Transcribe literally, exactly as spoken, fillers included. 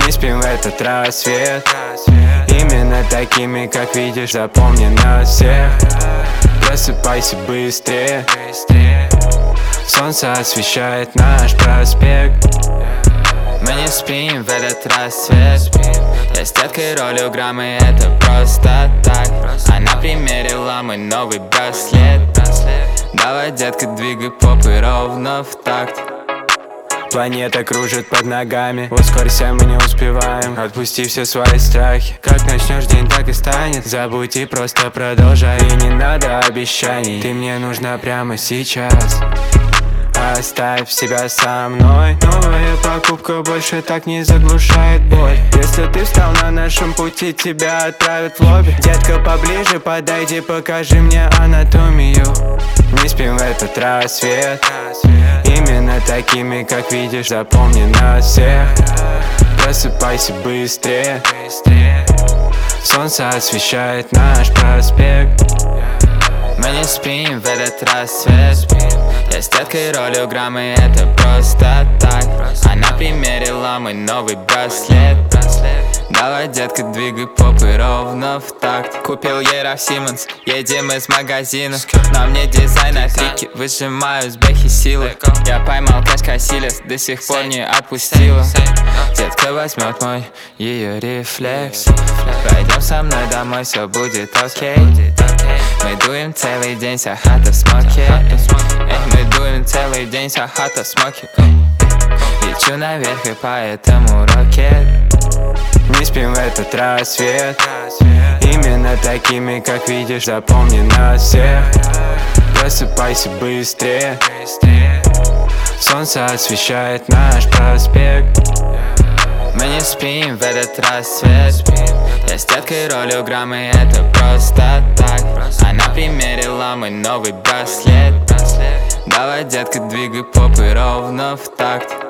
Не спим в этот рассвет. Именно такими, как видишь, запомни нас всех. Просыпайся быстрее. Солнце освещает наш проспект. Мы не спим в этот рассвет. Я с теткой ролю граммы, это просто так. Она примерила мой новый браслет. Давай, детка, двигай попой ровно в такт. Планета кружит под ногами, ускорься, мы не успеваем. Отпусти все свои страхи. Как начнешь день, так и станет. Забудь и просто продолжай. И не надо обещаний, ты мне нужна прямо сейчас. Оставь себя со мной. Новая покупка больше так не заглушает боль. Если ты встал на нашем пути, тебя отправят в лобби. Детка, поближе подойди, покажи мне анатомию. Не спим в этот рассвет. Именно такими, как видишь, запомни нас всех. Просыпайся быстрее. Солнце освещает наш проспект. Мы не спим в этот рассвет. Я с теткой ролю граммы, это просто так. Она примерила мой новый браслет. Давай, детка, двигай попой ровно в такт. Купил ей Раф Симмонс, едем из магазина. На мне дизайн, а трики выжимаю с бэхи силы. Я поймал кэш Кассилес, до сих пор не отпустила. Детка возьмет мой ее рефлекс. Пойдем со мной домой, все будет окей. Мы дуем целый день, вся хата в смоке. Эй, мы дуем целый день, вся хата в смоке. Лечу наверх и поэтому рокет. Не спим в этот рассвет. Именно такими, как видишь, запомни нас всех. Просыпайся быстрее. Солнце освещает наш проспект. Мы не спим в этот рассвет. Я с теткой ролю граммы, это просто так. Она примерила мой новый браслет. Давай, детка, двигай попой ровно в такт.